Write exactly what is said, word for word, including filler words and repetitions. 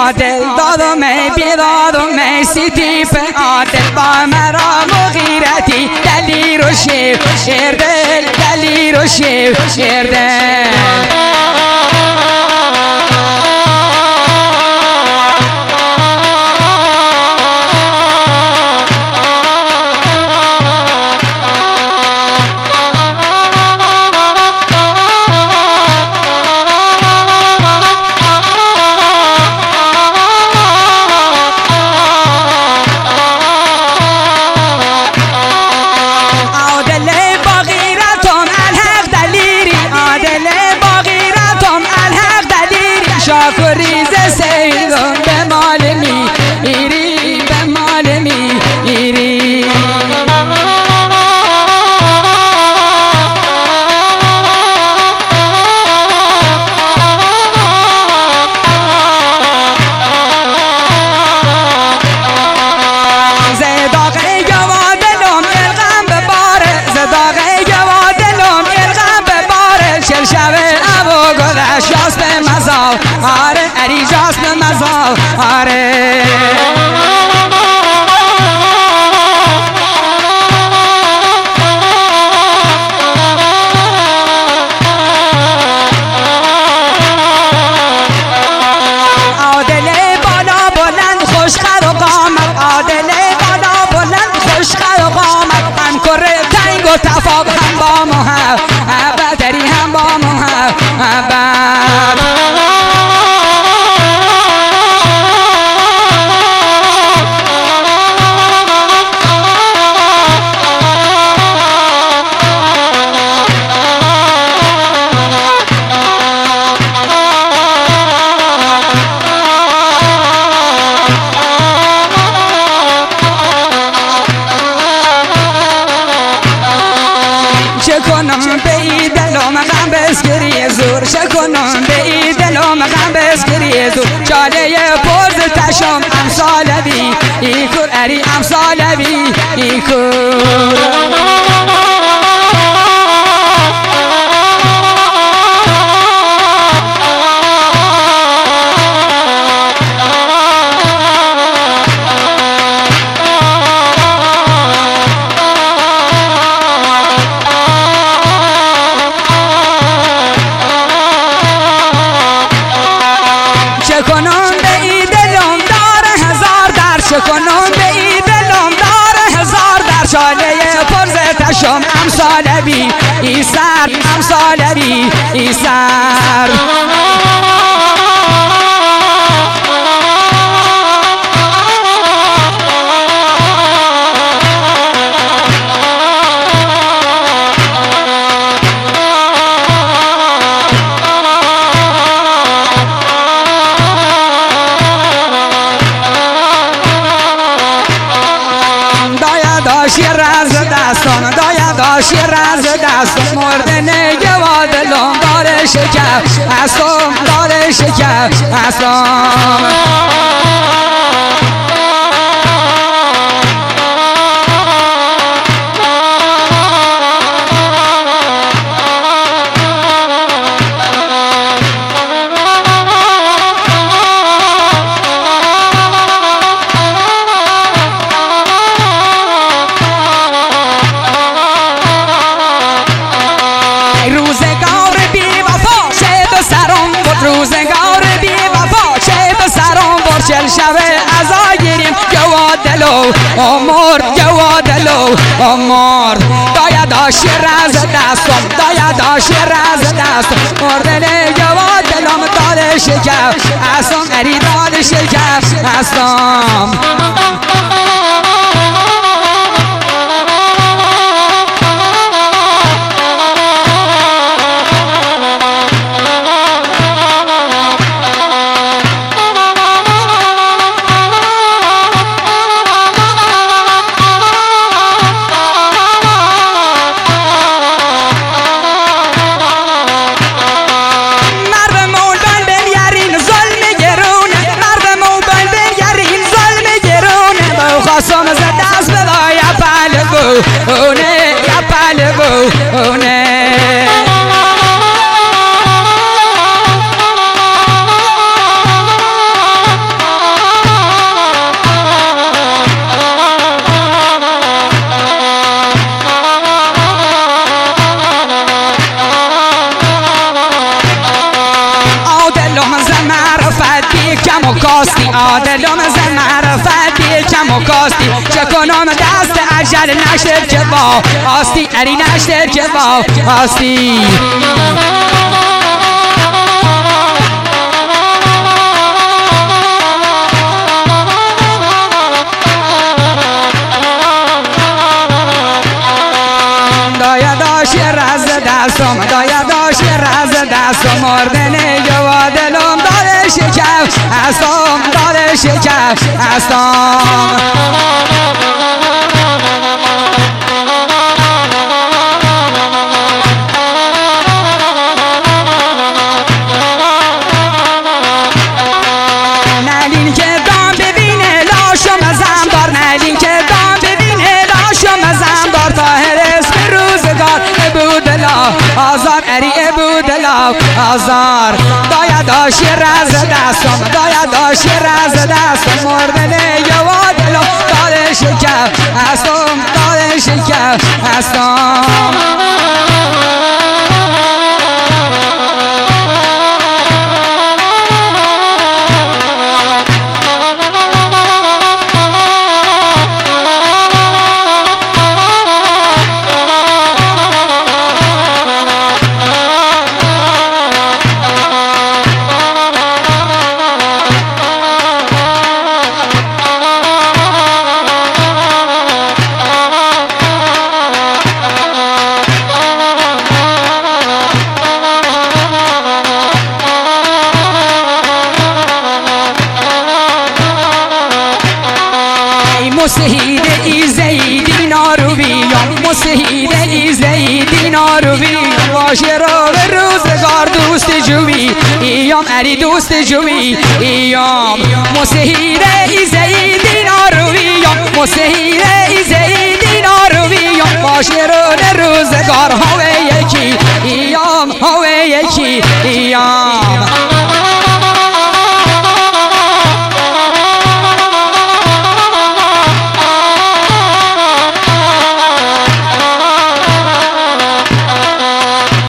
عادل دادم ای بیدادم ای سیتیف عادل با مرام و غیرتی دلیر و شیف شیر دل دلیر و شیف شیر دل آره اریجاست مزال آره عادل بالا بلند خوشخر و قامت عادل بالا بلند خوشخر و قامت هم کره تنگ و تفاق هم با محب عبدری هم با محب عبد شکنم به دلم غم بسکری زور شکنم به دلم غم بسکری زور چاله پرز تشم امثالوی ایکور اری امثالوی ایکور کنم به ای دلم دار هزار در چاله پرز تشم امثالوی ای سر امثالوی ای سر داشی راز دستان دایا داشی راز دستان مردن گوادلون داره شکر اسام داره شکر اسام روزگار بی وفا چه به سرم برچل شوه ازا گیریم جوادلو امور جوادلو امور دایا داشی راز دستم دایا داشی راز دستم مردن جوادلم داده شکر اسم اری داده شکر اسم کم و کاستی عادلم ز معرفتی کم و کاستی چه کنم دست اجل نشد که با آستی اری نشد که با آستی دایا داشت رز دستم دایا داشت رز دستم مردن جوا دلم داره شکف هستم داره شکف هستم نلین که دام ببینه لاشم زمدار نلین که دام ببینه لاشم زمدار طاهر اسم روزگار ابودلا آزار اری ابودلا آزار دایا داشت رز دستم دایا داشت رز دستم مردن یوا دلم داره شکف هستم داره شکف هستم مسهید ای زیدی نارویان مسهید ای زیدی نارویان باشه رو به روزگار دوست جوی ایام اری دوست جوی ایام مسهید ای زیدی نارویان مسهید ای زیدی نارویان باشه رو به روزگار هوای یکی ایام هوای یکی ایام